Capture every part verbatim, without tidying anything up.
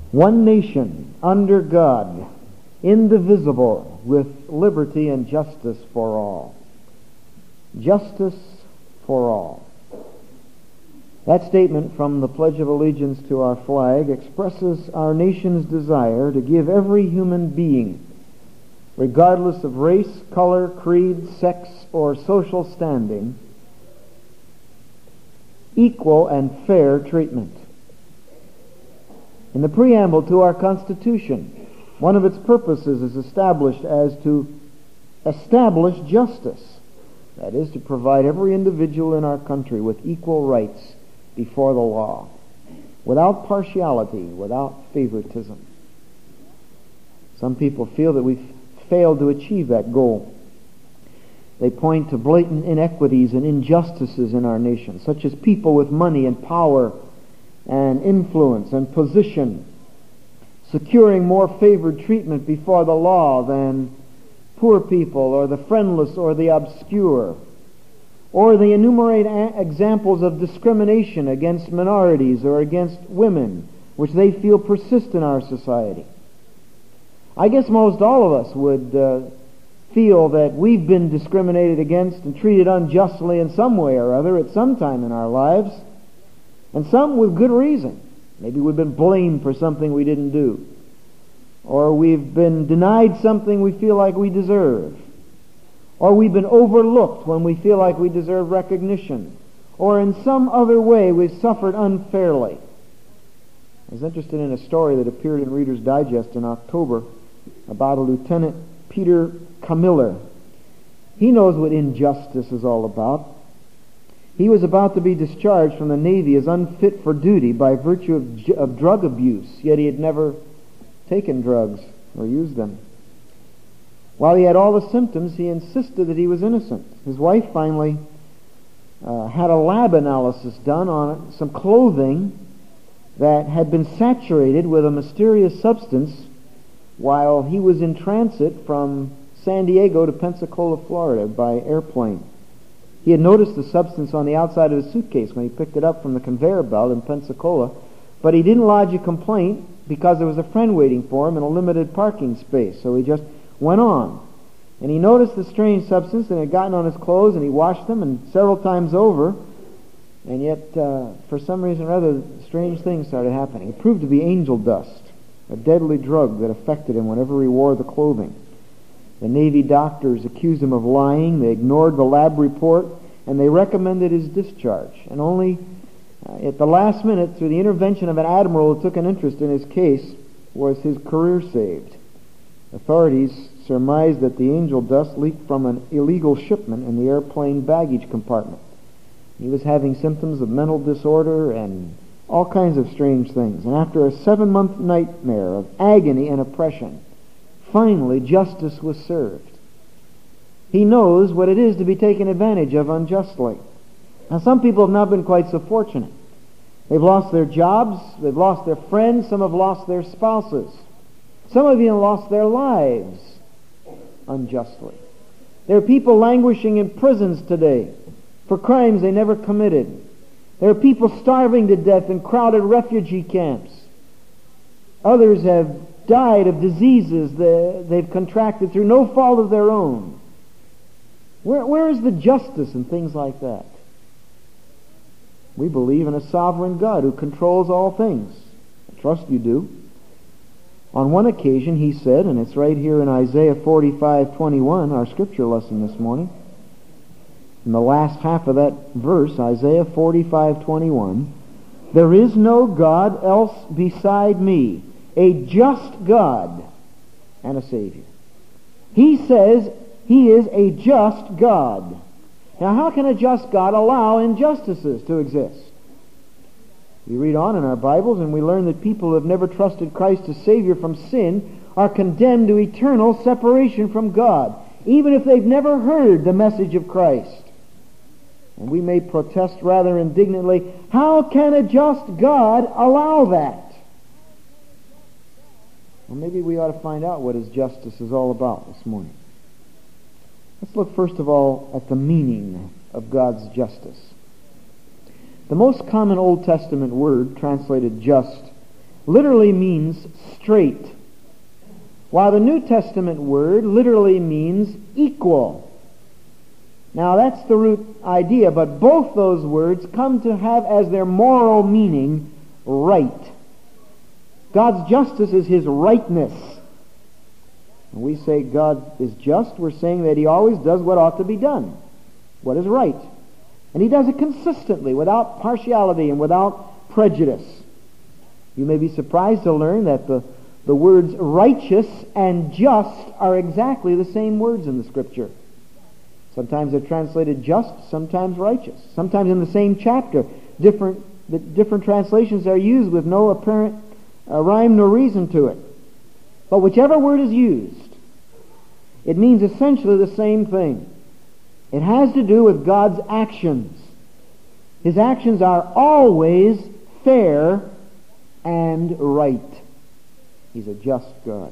One nation under God, indivisible, with liberty and justice for all. Justice for all. That statement from the Pledge of Allegiance to our flag expresses our nation's desire to give every human being, regardless of race, color, creed, sex, or social standing, equal and fair treatment. In the preamble to our Constitution, one of its purposes is established as to establish justice. That is, to provide every individual in our country with equal rights before the law, without partiality, without favoritism. Some people feel that we've failed to achieve that goal. They point to blatant inequities and injustices in our nation, such as people with money and power and influence and position securing more favored treatment before the law than poor people or the friendless or the obscure. Or they enumerate a- examples of discrimination against minorities or against women, which they feel persist in our society. I guess most all of us would uh, feel that we've been discriminated against and treated unjustly in some way or other at some time in our lives, and some with good reason. Maybe we've been blamed for something we didn't do, or we've been denied something we feel like we deserve, or we've been overlooked when we feel like we deserve recognition, or in some other way we've suffered unfairly. I was interested in a story that appeared in Reader's Digest in October about a Lieutenant Peter Camiller. He knows what injustice is all about. He was about to be discharged from the Navy as unfit for duty by virtue of, of drug abuse, yet he had never taken drugs or used them. While he had all the symptoms, he insisted that he was innocent. His wife finally uh, had a lab analysis done on some clothing that had been saturated with a mysterious substance while he was in transit from San Diego to Pensacola, Florida by airplane. He had noticed the substance on the outside of his suitcase when he picked it up from the conveyor belt in Pensacola, but he didn't lodge a complaint because there was a friend waiting for him in a limited parking space, so he just went on. And he noticed the strange substance and it had gotten on his clothes, and he washed them and several times over, and yet uh, for some reason or other strange things started happening. It proved to be angel dust, a deadly drug that affected him whenever he wore the clothing. The Navy doctors accused him of lying. They ignored the lab report, and they recommended his discharge. And only uh, at the last minute, through the intervention of an admiral who took an interest in his case, was his career saved. Authorities surmised that the angel dust leaked from an illegal shipment in the airplane baggage compartment. He was having symptoms of mental disorder and all kinds of strange things. And after a seven-month nightmare of agony and oppression, finally justice was served. He knows what it is to be taken advantage of unjustly. Now, some people have not been quite so fortunate. They've lost their jobs, they've lost their friends, some have lost their spouses. Some have even lost their lives unjustly. There are people languishing in prisons today for crimes they never committed. There are people starving to death in crowded refugee camps. Others have died of diseases that they've contracted through no fault of their own. Where, where is the justice in things like that? We believe in a sovereign God who controls all things. I trust you do. On one occasion he said, and it's right here in Isaiah forty-five twenty-one, our scripture lesson this morning, in the last half of that verse, Isaiah forty-five twenty-one, "There is no God else beside me, a just God and a Savior." He says he is a just God. Now, how can a just God allow injustices to exist? We read on in our Bibles and we learn that people who have never trusted Christ as Savior from sin are condemned to eternal separation from God, even if they've never heard the message of Christ. And we may protest rather indignantly, how can a just God allow that? Well, maybe we ought to find out what His justice is all about this morning. Let's look first of all at the meaning of God's justice. The most common Old Testament word translated just literally means straight, while the New Testament word literally means equal. Now that's the root idea, but both those words come to have as their moral meaning right. God's justice is His rightness. When we say God is just, we're saying that He always does what ought to be done, what is right. And He does it consistently, without partiality and without prejudice. You may be surprised to learn that the, the words righteous and just are exactly the same words in the Scripture. Sometimes they're translated just, sometimes righteous. Sometimes in the same chapter, different, the different translations are used with no apparent uh, rhyme nor reason to it. But whichever word is used, it means essentially the same thing. It has to do with God's actions. His actions are always fair and right. He's a just God.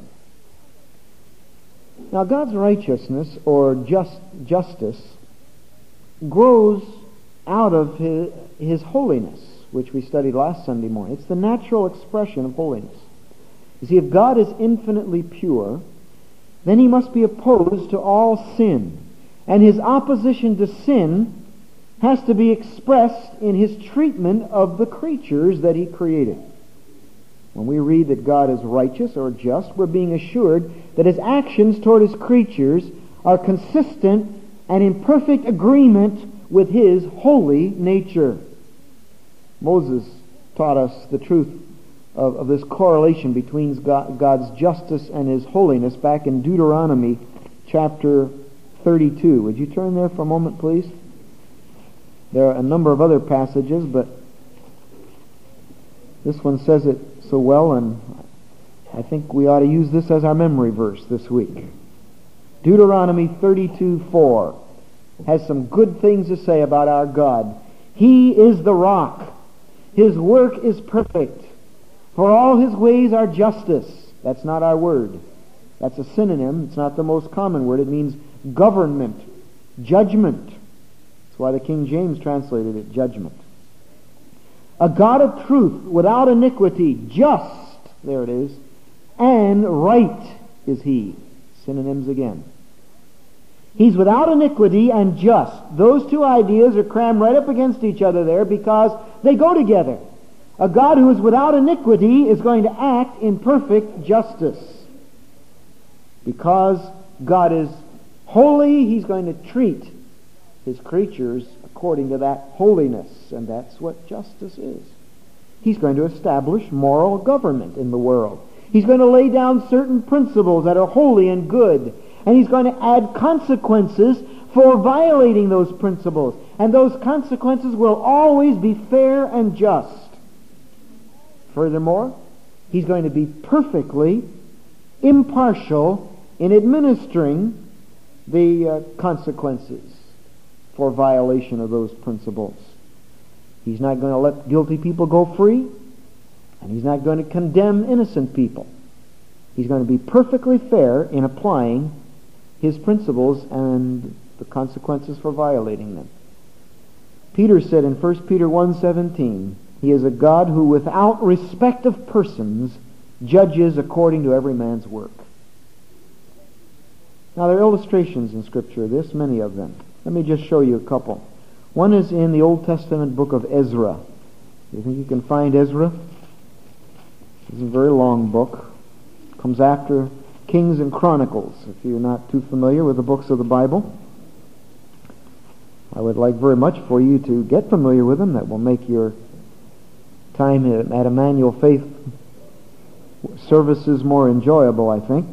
Now, God's righteousness or just justice grows out of his, his holiness, which we studied last Sunday morning. It's the natural expression of holiness. You see, if God is infinitely pure, then He must be opposed to all sin. And His opposition to sin has to be expressed in His treatment of the creatures that He created. When we read that God is righteous or just, we're being assured that His actions toward His creatures are consistent and in perfect agreement with His holy nature. Moses taught us the truth of, of this correlation between God, God's justice and His holiness back in Deuteronomy chapter thirty-two. Would you turn there for a moment, please? There are a number of other passages, but this one says it so well, and I think we ought to use this as our memory verse this week. Deuteronomy thirty-two four has some good things to say about our God. He is the rock. His work is perfect. For all His ways are justice. That's not our word. That's a synonym. It's not the most common word. It means government, judgment. That's why the King James translated it judgment. A God of truth, without iniquity, just, there it is, and right is He. Synonyms again. He's without iniquity and just. Those two ideas are crammed right up against each other there because they go together. A God who is without iniquity is going to act in perfect justice. Because God is holy, He's going to treat His creatures according to that holiness, and that's what justice is. He's going to establish moral government in the world. He's going to lay down certain principles that are holy and good, and He's going to add consequences for violating those principles, and those consequences will always be fair and just. Furthermore, He's going to be perfectly impartial in administering the uh, consequences for violation of those principles. He's not going to let guilty people go free, and He's not going to condemn innocent people. He's going to be perfectly fair in applying His principles and the consequences for violating them. Peter said in First Peter one seventeen, He is a God who without respect of persons judges according to every man's work. Now there are illustrations in Scripture of this, many of them. Let me just show you a couple. One is in the Old Testament book of Ezra. You think you can find Ezra? It's a very long book. It comes after Kings and Chronicles, if you're not too familiar with the books of the Bible. I would like very much for you to get familiar with them. That will make your time at Emmanuel Faith services more enjoyable, I think.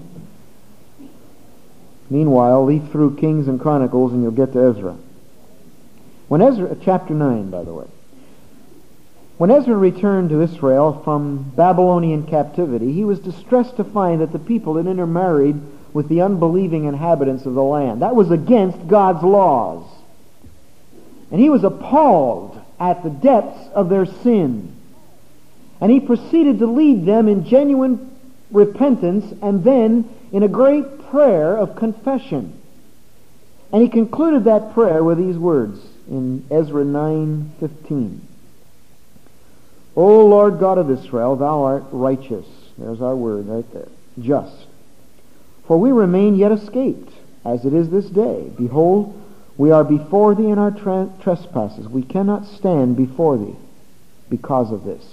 Meanwhile, leaf through Kings and Chronicles and you'll get to Ezra. When Ezra, chapter nine, by the way. When Ezra returned to Israel from Babylonian captivity, he was distressed to find that the people had intermarried with the unbelieving inhabitants of the land. That was against God's laws. And he was appalled at the depths of their sin. And he proceeded to lead them in genuine repentance and then in a great prayer of confession. And he concluded that prayer with these words in Ezra nine fifteen. O Lord God of Israel, thou art righteous. There's our word right there. Just. For we remain yet escaped, as it is this day. Behold, we are before thee in our tra- trespasses. We cannot stand before thee because of this.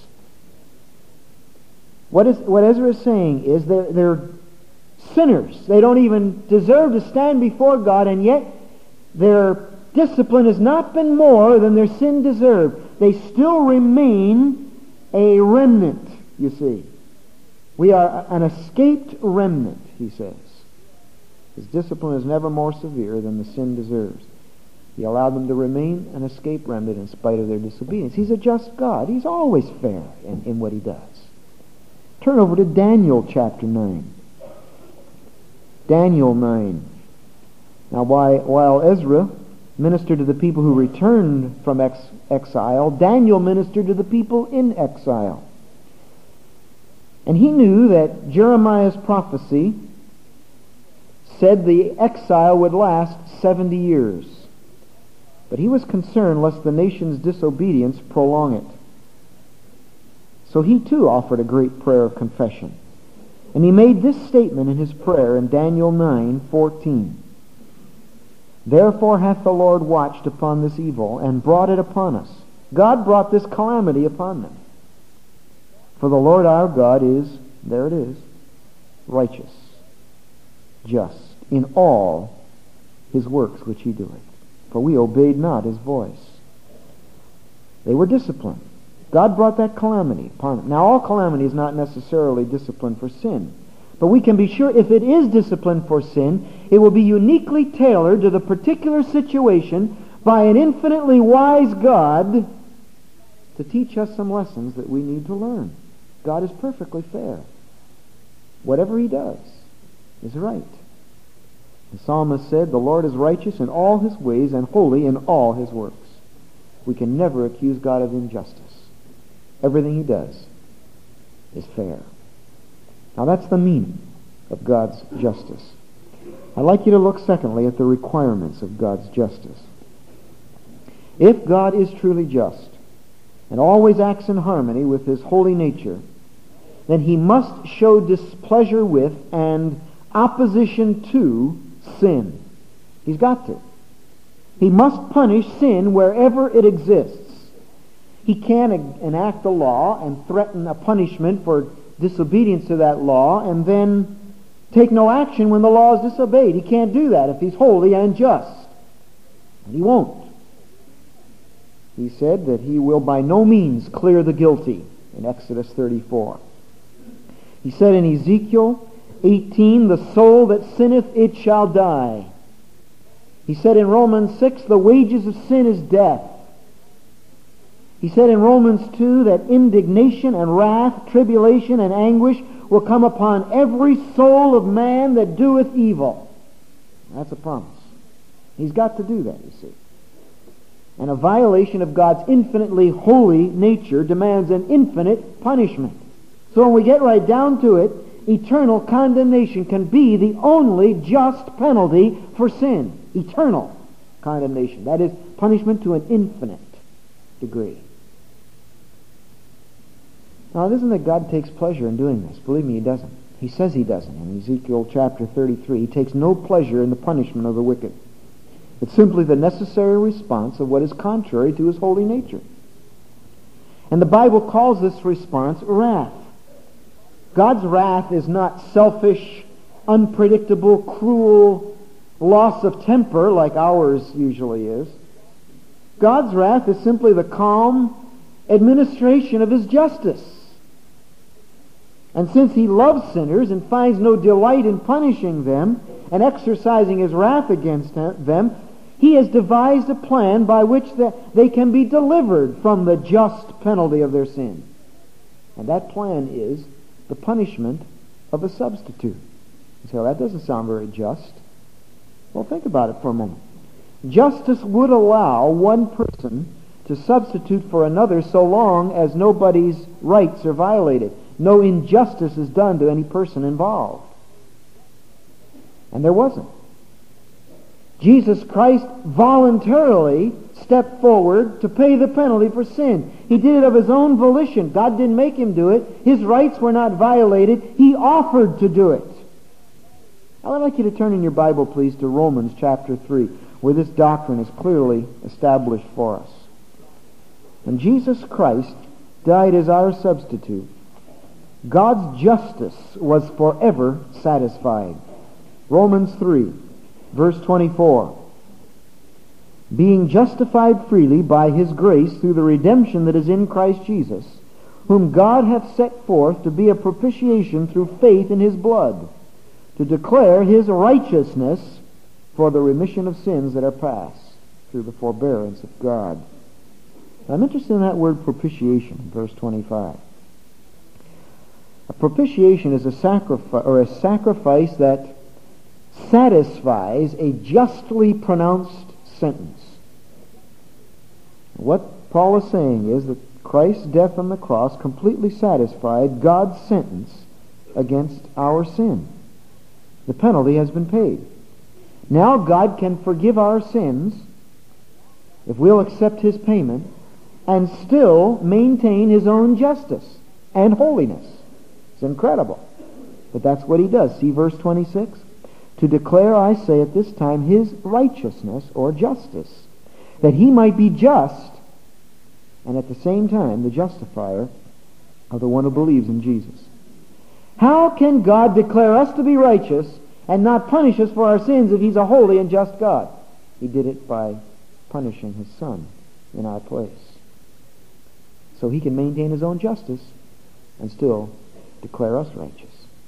What is what Ezra is saying is they're, they're sinners. They don't even deserve to stand before God, and yet their discipline has not been more than their sin deserved. They still remain a remnant, you see. We are an escaped remnant, he says. His discipline is never more severe than the sin deserves. He allowed them to remain an escaped remnant in spite of their disobedience. He's a just God. He's always fair in, in what he does. Turn over to Daniel chapter nine. Daniel nine. Now, why, while Ezra ministered to the people who returned from ex- exile, Daniel ministered to the people in exile. And he knew that Jeremiah's prophecy said the exile would last seventy years. But he was concerned lest the nation's disobedience prolong it. So he too offered a great prayer of confession. And he made this statement in his prayer in Daniel nine fourteen. Therefore hath the Lord watched upon this evil, and brought it upon us. God brought this calamity upon them. For the Lord our God is, there it is, righteous, just, in all his works which he doeth. For we obeyed not his voice. They were disciplined. God brought that calamity upon them. Now, all calamity is not necessarily discipline for sin. But we can be sure if it is discipline for sin, it will be uniquely tailored to the particular situation by an infinitely wise God to teach us some lessons that we need to learn. God is perfectly fair. Whatever he does is right. The psalmist said, the Lord is righteous in all his ways and holy in all his works. We can never accuse God of injustice. Everything he does is fair. Now that's the meaning of God's justice. I'd like you to look secondly at the requirements of God's justice. If God is truly just and always acts in harmony with his holy nature, then he must show displeasure with and opposition to sin. He's got to. He must punish sin wherever it exists. He can't enact a law and threaten a punishment for disobedience to that law and then take no action when the law is disobeyed. He can't do that if he's holy and just. And he won't. He said that he will by no means clear the guilty in Exodus thirty-four. He said in Ezekiel eighteen, the soul that sinneth, it shall die. He said in Romans six, the wages of sin is death. He said in Romans two that indignation and wrath, tribulation and anguish will come upon every soul of man that doeth evil. That's a promise. He's got to do that, you see. And a violation of God's infinitely holy nature demands an infinite punishment. So when we get right down to it, eternal condemnation can be the only just penalty for sin. Eternal condemnation. That is, punishment to an infinite degree. Now, it isn't that God takes pleasure in doing this. Believe me, he doesn't. He says he doesn't. In Ezekiel chapter thirty-three, he takes no pleasure in the punishment of the wicked. It's simply the necessary response of what is contrary to his holy nature. And the Bible calls this response wrath. God's wrath is not selfish, unpredictable, cruel loss of temper like ours usually is. God's wrath is simply the calm administration of his justice. And since he loves sinners and finds no delight in punishing them and exercising his wrath against them, he has devised a plan by which they can be delivered from the just penalty of their sin. And that plan is the punishment of a substitute. You say, well, that doesn't sound very just. Well, think about it for a moment. Justice would allow one person to substitute for another so long as nobody's rights are violated. No injustice is done to any person involved. And there wasn't. Jesus Christ voluntarily stepped forward to pay the penalty for sin. He did it of His own volition. God didn't make Him do it. His rights were not violated. He offered to do it. Now, I'd like you to turn in your Bible, please, to Romans chapter three, where this doctrine is clearly established for us. When Jesus Christ died as our substitute, God's justice was forever satisfied. Romans three, verse twenty-four. Being justified freely by His grace through the redemption that is in Christ Jesus, whom God hath set forth to be a propitiation through faith in His blood, to declare His righteousness for the remission of sins that are past through the forbearance of God. I'm interested in that word propitiation, verse twenty-five. A propitiation is a sacrifice, or a sacrifice that satisfies a justly pronounced sentence. What Paul is saying is that Christ's death on the cross completely satisfied God's sentence against our sin. The penalty has been paid. Now God can forgive our sins if we'll accept His payment and still maintain His own justice and holiness. It's incredible. But that's what He does. See verse twenty-six? To declare, I say, at this time His righteousness or justice, that He might be just and at the same time the justifier of the one who believes in Jesus. How can God declare us to be righteous and not punish us for our sins if He's a holy and just God? He did it by punishing His Son in our place. So He can maintain His own justice and still declare us righteous.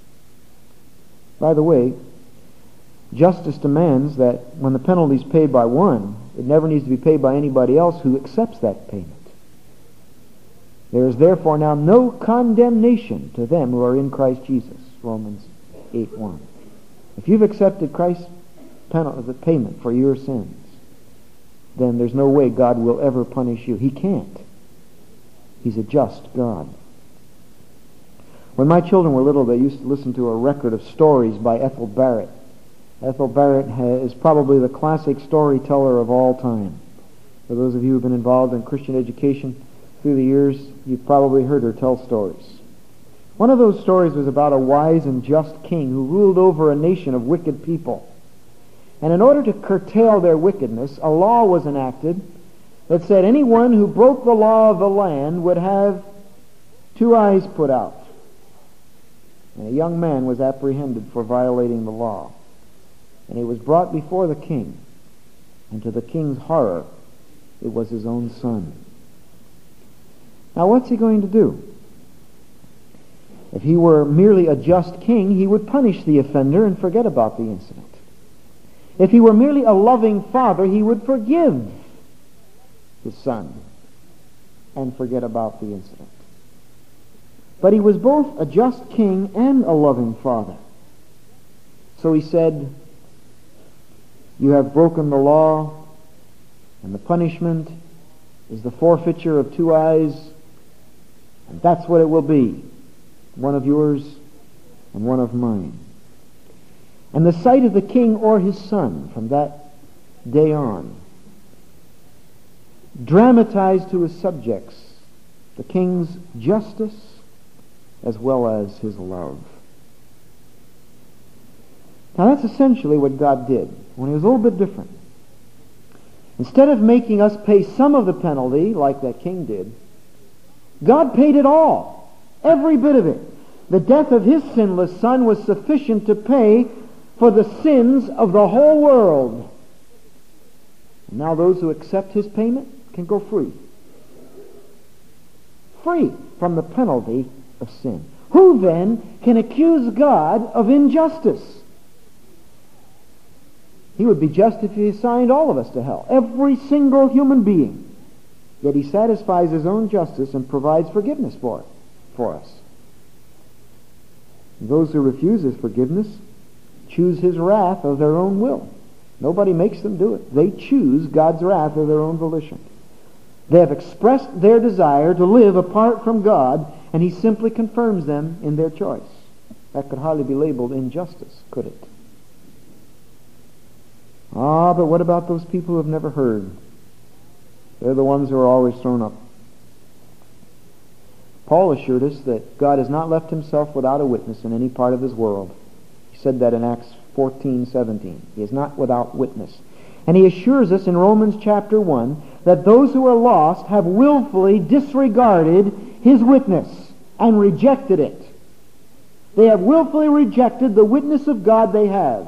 By the way, justice demands that when the penalty is paid by one, it never needs to be paid by anybody else who accepts that payment. There is therefore now no condemnation to them who are in Christ Jesus. Romans eight one. If you've accepted Christ's penalty, the payment for your sins, then there's no way God will ever punish you. He can't. He's a just God. When my children were little, they used to listen to a record of stories by Ethel Barrett. Ethel Barrett is probably the classic storyteller of all time. For those of you who have been involved in Christian education through the years, you've probably heard her tell stories. One of those stories was about a wise and just king who ruled over a nation of wicked people. And in order to curtail their wickedness, a law was enacted that said anyone who broke the law of the land would have two eyes put out. And a young man was apprehended for violating the law. And he was brought before the king. And to the king's horror, it was his own son. Now what's he going to do? If he were merely a just king, he would punish the offender and forget about the incident. If he were merely a loving father, he would forgive his son and forget about the incident. But he was both a just king and a loving father. So he said, you have broken the law, and the punishment is the forfeiture of two eyes, and that's what it will be, one of yours and one of mine. And the sight of the king or his son from that day on dramatized to his subjects the king's justice as well as his love. Now that's essentially what God did, when he was a little bit different. Instead of making us pay some of the penalty, like that king did, God paid it all, every bit of it. The death of his sinless son was sufficient to pay for the sins of the whole world. And now those who accept his payment can go free. Free from the penalty of sin. Who then can accuse God of injustice? He would be just if he assigned all of us to hell, every single human being. Yet he satisfies his own justice and provides forgiveness for it, for us. And those who refuse his forgiveness choose his wrath of their own will. Nobody makes them do it. They choose God's wrath of their own volition. They have expressed their desire to live apart from God, and he simply confirms them in their choice. That could hardly be labeled injustice, could it? Ah, but what about those people who have never heard? They're the ones who are always thrown up. Paul assured us that God has not left himself without a witness in any part of his world. He said that in Acts fourteen seventeen. He is not without witness. And he assures us in Romans chapter one that those who are lost have willfully disregarded his witness and rejected it. They have willfully rejected the witness of God they have.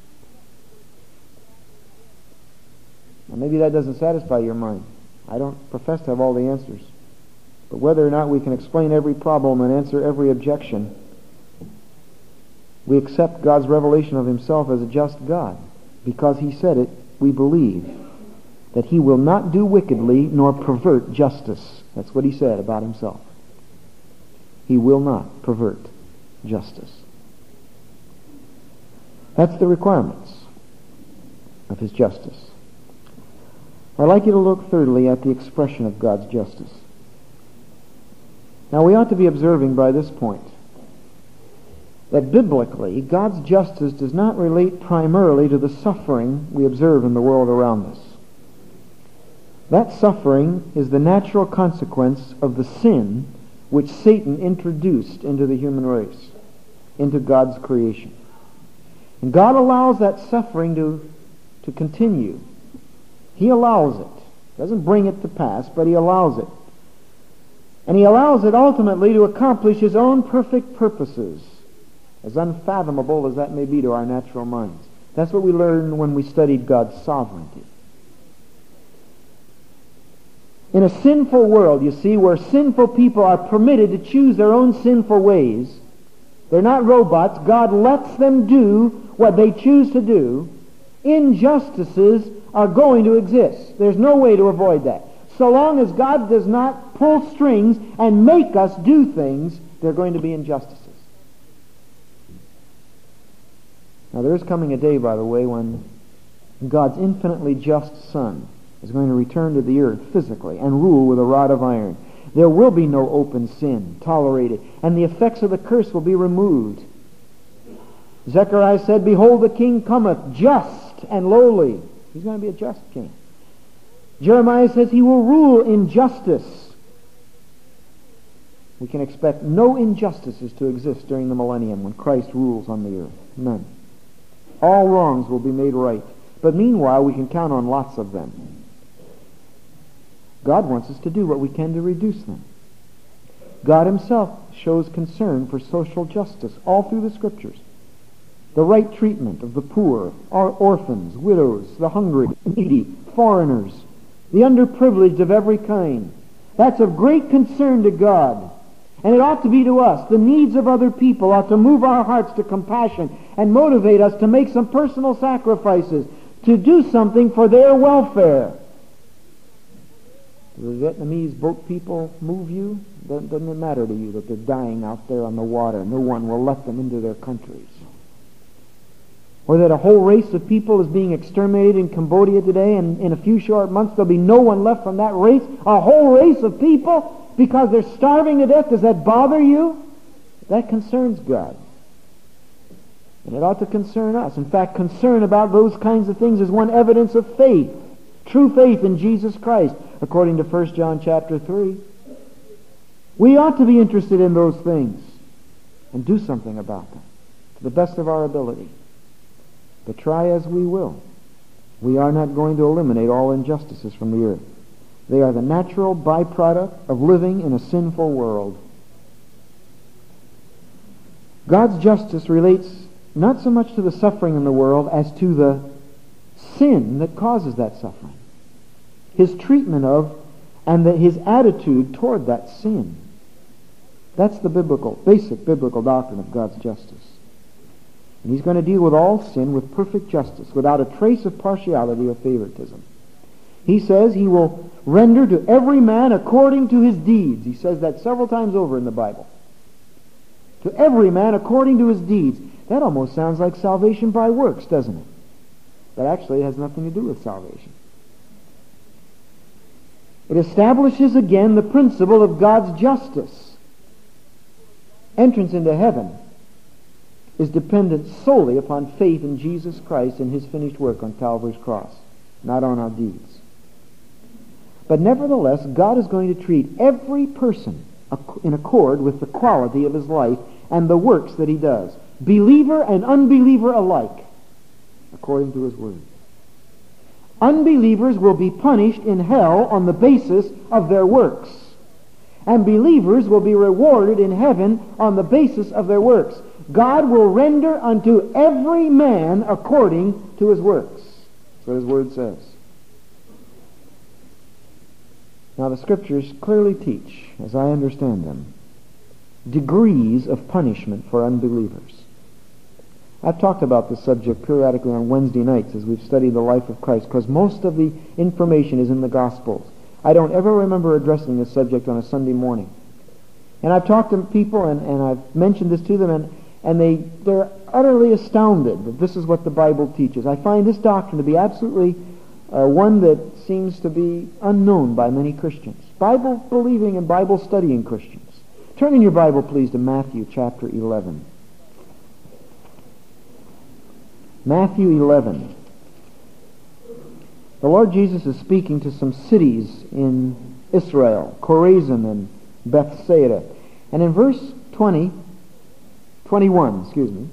Now, maybe that doesn't satisfy your mind. I don't profess to have all the answers. But whether or not we can explain every problem and answer every objection, we accept God's revelation of himself as a just God. Because he said it, we believe that he will not do wickedly nor pervert justice. That's what he said about himself. He will not pervert justice. That's the requirements of his justice. I'd like you to look thirdly at the expression of God's justice. Now we ought to be observing by this point that biblically God's justice does not relate primarily to the suffering we observe in the world around us. That suffering is the natural consequence of the sin which Satan introduced into the human race, into God's creation. And God allows that suffering to, to continue. He allows it. He doesn't bring it to pass, but he allows it. And he allows it ultimately to accomplish his own perfect purposes, as unfathomable as that may be to our natural minds. That's what we learned when we studied God's sovereignty. In a sinful world, you see, where sinful people are permitted to choose their own sinful ways, they're not robots, God lets them do what they choose to do, injustices are going to exist. There's no way to avoid that. So long as God does not pull strings and make us do things, there are going to be injustices. Now there is coming a day, by the way, when God's infinitely just Son is going to return to the earth physically and rule with a rod of iron. There will be no open sin tolerated, and the effects of the curse will be removed. Zechariah said, "Behold, the king cometh, just and lowly." He's going to be a just king. Jeremiah says he will rule in justice. We can expect no injustices to exist during the millennium when Christ rules on the earth. None. All wrongs will be made right. But meanwhile, we can count on lots of them. God wants us to do what we can to reduce them. God himself shows concern for social justice all through the Scriptures. The right treatment of the poor, our orphans, widows, the hungry, needy, foreigners, the underprivileged of every kind. That's of great concern to God. And it ought to be to us. The needs of other people ought to move our hearts to compassion and motivate us to make some personal sacrifices, to do something for their welfare. Do the Vietnamese boat people move you? Doesn't it matter to you that they're dying out there on the water? No one will let them into their countries. Or that a whole race of people is being exterminated in Cambodia today, and in a few short months there'll be no one left from that race, a whole race of people, because they're starving to death. Does that bother you? That concerns God. And it ought to concern us. In fact, concern about those kinds of things is one evidence of faith, true faith in Jesus Christ, according to First John chapter three. We ought to be interested in those things and do something about them to the best of our ability. But try as we will, we are not going to eliminate all injustices from the earth. They are the natural byproduct of living in a sinful world. God's justice relates not so much to the suffering in the world as to the sin that causes that suffering. His treatment of and the, his attitude toward that sin. That's the biblical, basic biblical doctrine of God's justice. And he's going to deal with all sin with perfect justice, without a trace of partiality or favoritism. He says he will render to every man according to his deeds. He says that several times over in the Bible. To every man according to his deeds. That almost sounds like salvation by works, doesn't it? But actually it has nothing to do with salvation. It establishes again the principle of God's justice. Entrance into heaven is dependent solely upon faith in Jesus Christ and His finished work on Calvary's cross, not on our deeds. But nevertheless, God is going to treat every person in accord with the quality of his life and the works that he does, believer and unbeliever alike, according to His Word. Unbelievers will be punished in hell on the basis of their works, and believers will be rewarded in heaven on the basis of their works. God will render unto every man according to his works. That's what His Word says. Now the Scriptures clearly teach, as I understand them, degrees of punishment for unbelievers. I've talked about this subject periodically on Wednesday nights as we've studied the life of Christ, because most of the information is in the Gospels. I don't ever remember addressing this subject on a Sunday morning. And I've talked to people, and, and I've mentioned this to them, and, and they, they're utterly astounded that this is what the Bible teaches. I find this doctrine to be absolutely uh, one that seems to be unknown by many Christians, Bible-believing and Bible-studying Christians. Turn in your Bible, please, to Matthew chapter eleven. Matthew eleven. The Lord Jesus is speaking to some cities in Israel, Chorazin and Bethsaida. And in verse twenty, twenty-one, excuse me,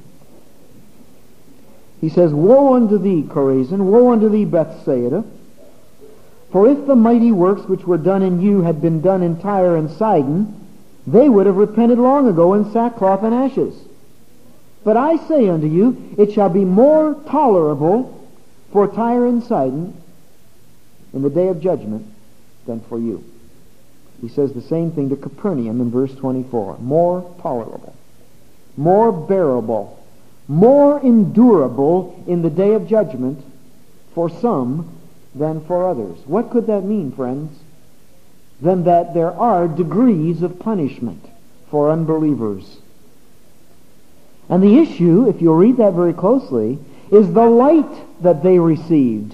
He says, Woe unto thee, Chorazin, woe unto thee, Bethsaida, for if the mighty works which were done in you had been done in Tyre and Sidon, they would have repented long ago in sackcloth and ashes. But I say unto you, it shall be more tolerable for Tyre and Sidon in the day of judgment than for you. He says the same thing to Capernaum in verse twenty-four. More tolerable, more bearable, more endurable in the day of judgment for some than for others. What could that mean, friends? Than that there are degrees of punishment for unbelievers. And the issue, if you'll read that very closely, is the light that they received.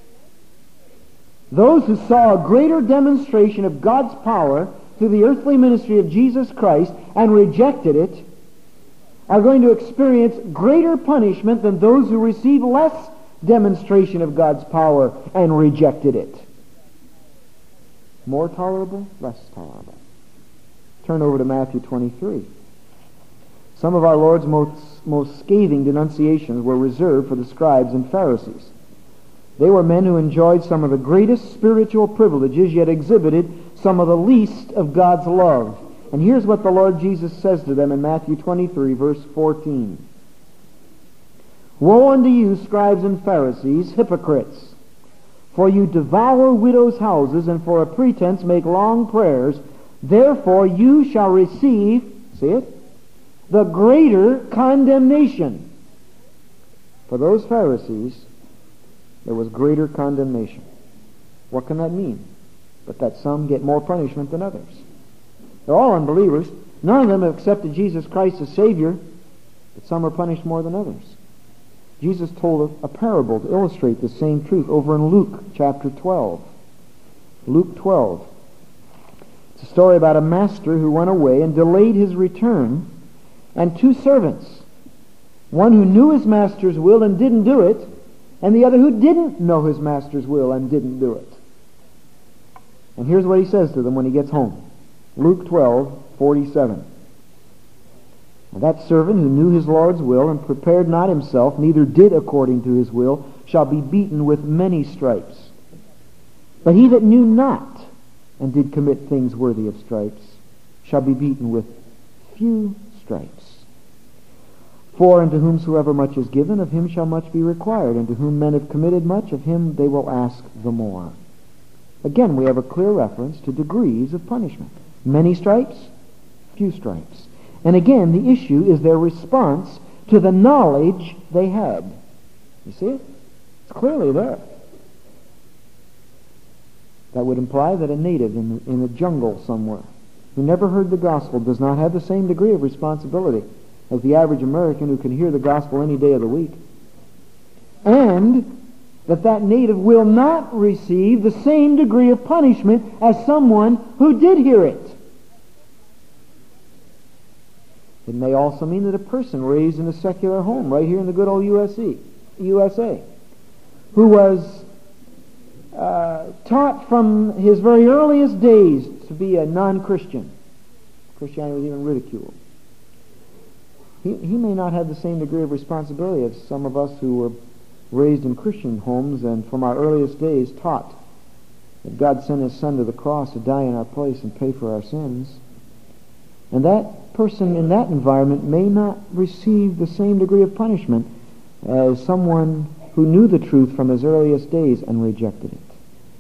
Those who saw a greater demonstration of God's power through the earthly ministry of Jesus Christ and rejected it are going to experience greater punishment than those who receive less demonstration of God's power and rejected it. More tolerable, less tolerable. Turn over to Matthew twenty-three. Some of our Lord's most, most scathing denunciations were reserved for the scribes and Pharisees. They were men who enjoyed some of the greatest spiritual privileges, yet exhibited some of the least of God's love. And here's what the Lord Jesus says to them in Matthew twenty-three, verse fourteen. Woe unto you, scribes and Pharisees, hypocrites! For you devour widows' houses, and for a pretense make long prayers. Therefore you shall receive, see it, the greater condemnation. For those Pharisees, there was greater condemnation. What can that mean? But that some get more punishment than others. They're all unbelievers. None of them have accepted Jesus Christ as Savior, but some are punished more than others. Jesus told a, a parable to illustrate the same truth over in Luke chapter twelve. Luke twelve. It's a story about a master who went away and delayed his return, and two servants. One who knew his master's will and didn't do it, and the other who didn't know his master's will and didn't do it. And here's what he says to them when he gets home. Luke twelve, forty-seven. And that servant who knew his Lord's will and prepared not himself, neither did according to his will, shall be beaten with many stripes. But he that knew not and did commit things worthy of stripes shall be beaten with few stripes. For unto whomsoever much is given, of him shall much be required, and to whom men have committed much, of him they will ask the more. Again, we have a clear reference to degrees of punishment. Many stripes, few stripes. And again, the issue is their response to the knowledge they had. You see it? It's clearly there. That would imply that a native in the, in the jungle somewhere who never heard the gospel does not have the same degree of responsibility as the average American who can hear the gospel any day of the week. And that that native will not receive the same degree of punishment as someone who did hear it. It may also mean that a person raised in a secular home right here in the good old U S A, U S A who was uh, taught from his very earliest days to be a non-Christian. Christianity was even ridiculed. He, he may not have the same degree of responsibility as some of us who were raised in Christian homes and from our earliest days taught that God sent His Son to the cross to die in our place and pay for our sins. And that person in that environment may not receive the same degree of punishment as someone who knew the truth from his earliest days and rejected it.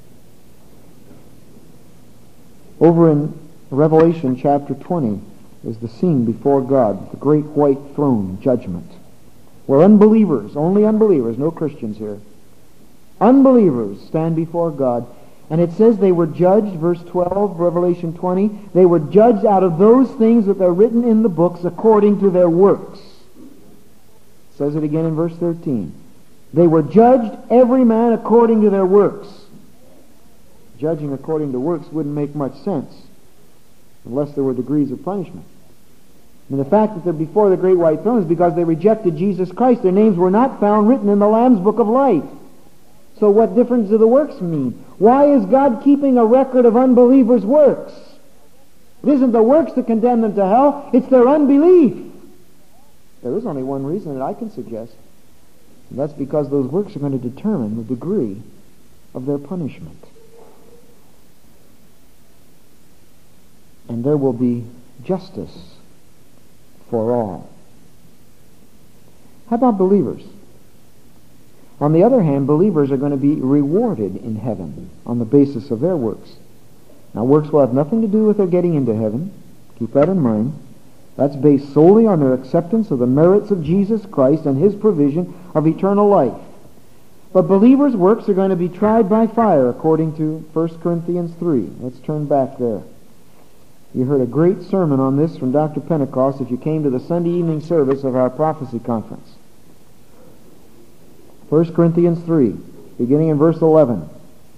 Over in Revelation chapter twenty is the scene before God, the great white throne judgment, where unbelievers, only unbelievers, no Christians here, unbelievers stand before God. And it says they were judged, verse twelve, Revelation twenty, they were judged out of those things that are written in the books according to their works. It says it again in verse thirteen. They were judged, every man according to their works. Judging according to works wouldn't make much sense unless there were degrees of punishment. And the fact that they're before the great white throne is because they rejected Jesus Christ. Their names were not found written in the Lamb's book of life. So what difference do the works mean? Why is God keeping a record of unbelievers' works? It isn't the works that condemn them to hell, it's their unbelief. There is only one reason that I can suggest, and that's because those works are going to determine the degree of their punishment. And there will be justice for all. How about believers? On the other hand, believers are going to be rewarded in heaven on the basis of their works. Now, works will have nothing to do with their getting into heaven. Keep that in mind. That's based solely on their acceptance of the merits of Jesus Christ and His provision of eternal life. But believers' works are going to be tried by fire, according to First Corinthians three. Let's turn back there. You heard a great sermon on this from Doctor Pentecost if you came to the Sunday evening service of our prophecy conference. First Corinthians three, beginning in verse eleven.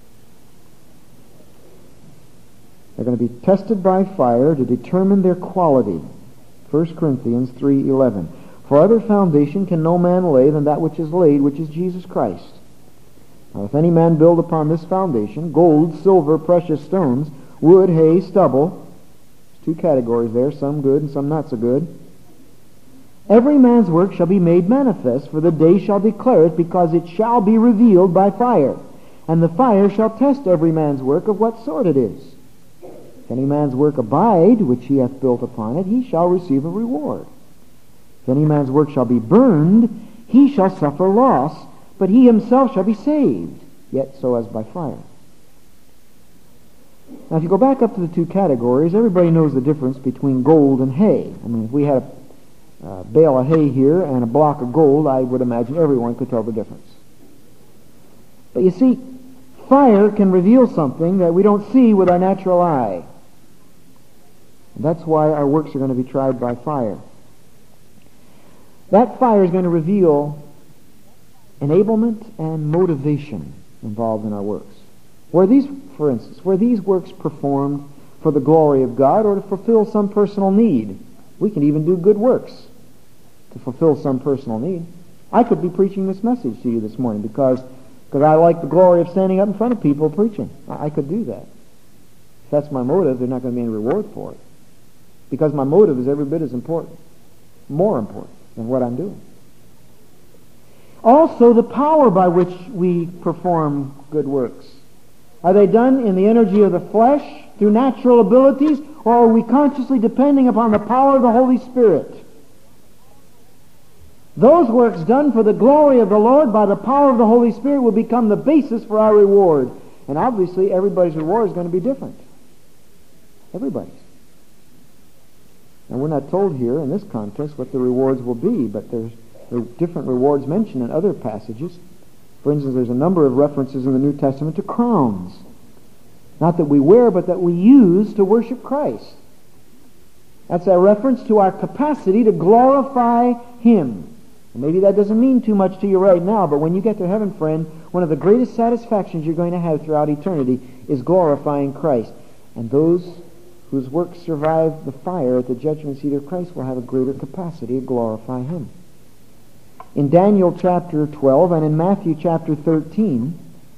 They're going to be tested by fire to determine their quality. First Corinthians three eleven. For other foundation can no man lay than that which is laid, which is Jesus Christ. Now if any man build upon this foundation, gold, silver, precious stones, wood, hay, stubble, there's two categories there, some good and some not so good. Every man's work shall be made manifest, for the day shall declare it, because it shall be revealed by fire. And the fire shall test every man's work of what sort it is. If any man's work abide, which he hath built upon it, he shall receive a reward. If any man's work shall be burned, he shall suffer loss, but he himself shall be saved, yet so as by fire. Now if you go back up to the two categories, everybody knows the difference between gold and hay. I mean, if we had a Uh, bale of hay here and a block of gold, I would imagine everyone could tell the difference. But you see, fire can reveal something that we don't see with our natural eye. And that's why our works are going to be tried by fire. That fire is going to reveal enablement and motivation involved in our works. Were these, for instance, were these works performed for the glory of God or to fulfill some personal need? We can even do good works to fulfill some personal need. I could be preaching this message to you this morning because because I like the glory of standing up in front of people preaching. I, I could do that. If that's my motive, there's not going to be any reward for it. Because my motive is every bit as important, more important than what I'm doing. Also, the power by which we perform good works. Are they done in the energy of the flesh, through natural abilities, or are we consciously depending upon the power of the Holy Spirit? Those works done for the glory of the Lord by the power of the Holy Spirit will become the basis for our reward. And obviously everybody's reward is going to be different. Everybody's. And we're not told here in this context what the rewards will be, but there's there are different rewards mentioned in other passages. For instance, there's a number of references in the New Testament to crowns. Not that we wear, but that we use to worship Christ. That's a reference to our capacity to glorify Him. And maybe that doesn't mean too much to you right now, but when you get to heaven, friend, one of the greatest satisfactions you're going to have throughout eternity is glorifying Christ. And those whose works survive the fire at the judgment seat of Christ will have a greater capacity to glorify Him. In Daniel chapter twelve and in Matthew chapter thirteen,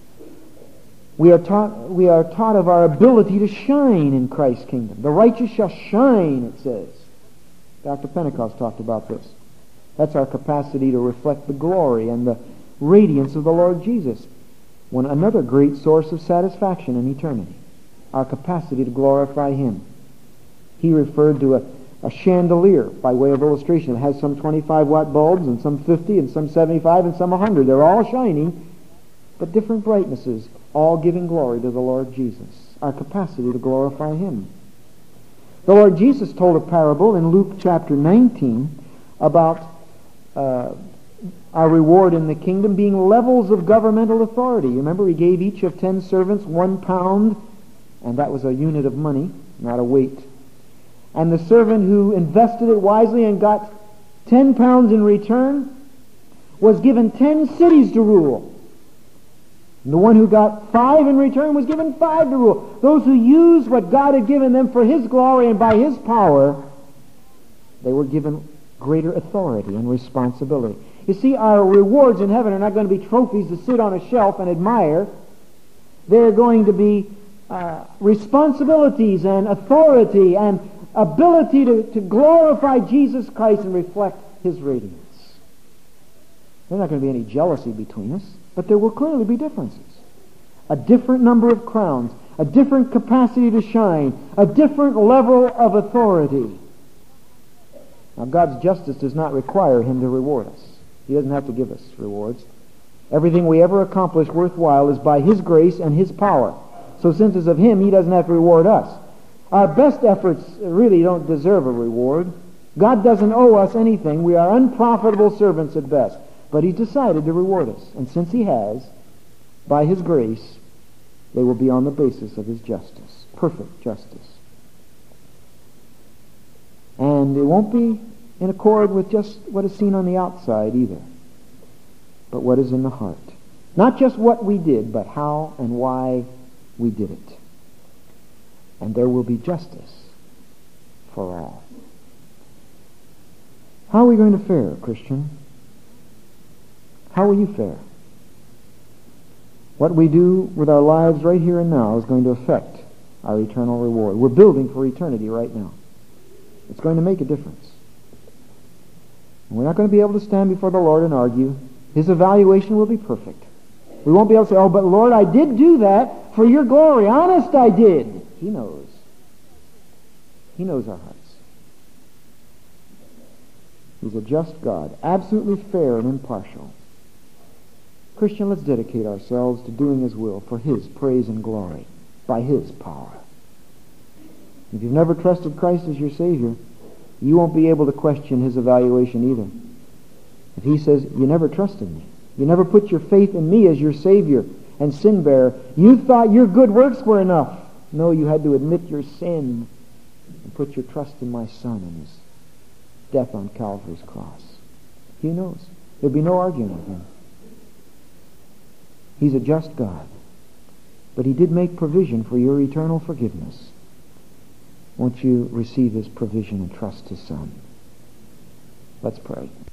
we are taught we are taught of our ability to shine in Christ's kingdom. The righteous shall shine, it says. Doctor Pentecost talked about this. That's our capacity to reflect the glory and the radiance of the Lord Jesus. One another great source of satisfaction in eternity. Our capacity to glorify Him. He referred to a, a chandelier by way of illustration. It has some twenty-five watt bulbs and some fifty and some seventy-five and some one hundred. They're all shining, but different brightnesses, all giving glory to the Lord Jesus. Our capacity to glorify Him. The Lord Jesus told a parable in Luke chapter nineteen about uh, our reward in the kingdom being levels of governmental authority. Remember, He gave each of ten servants one pound, and that was a unit of money, not a weight. And the servant who invested it wisely and got ten pounds in return was given ten cities to rule. And the one who got five in return was given five to rule. Those who used what God had given them for His glory and by His power, they were given greater authority and responsibility. You see, our rewards in heaven are not going to be trophies to sit on a shelf and admire. They're going to be uh, responsibilities and authority and ability to, to glorify Jesus Christ and reflect His radiance. There's not going to be any jealousy between us, but there will clearly be differences. A different number of crowns, a different capacity to shine, a different level of authority. Now, God's justice does not require Him to reward us. He doesn't have to give us rewards. Everything we ever accomplish worthwhile is by His grace and His power. So since it's of Him, He doesn't have to reward us. Our best efforts really don't deserve a reward. God doesn't owe us anything. We are unprofitable servants at best. But He's decided to reward us. And since He has, by His grace, they will be on the basis of His justice. Perfect justice. And it won't be in accord with just what is seen on the outside either, but what is in the heart. Not just what we did, but how and why we did it. And there will be justice for all. How are we going to fare, Christian? How will you fare? What we do with our lives right here and now is going to affect our eternal reward. We're building for eternity right now. It's going to make a difference. And we're not going to be able to stand before the Lord and argue. His evaluation will be perfect. We won't be able to say, oh, but Lord, I did do that for your glory. Honest, I did. He knows. He knows our hearts. He's a just God, absolutely fair and impartial. Christian, let's dedicate ourselves to doing His will for His praise and glory by His power. If you've never trusted Christ as your Savior, you won't be able to question His evaluation either. If He says, you never trusted me, you never put your faith in me as your Savior and sin bearer, you thought your good works were enough. No, you had to admit your sin and put your trust in my Son and His death on Calvary's cross. He knows. There'll be no arguing with Him. He's a just God. But He did make provision for your eternal forgiveness. Won't you receive His provision and trust His Son? Let's pray.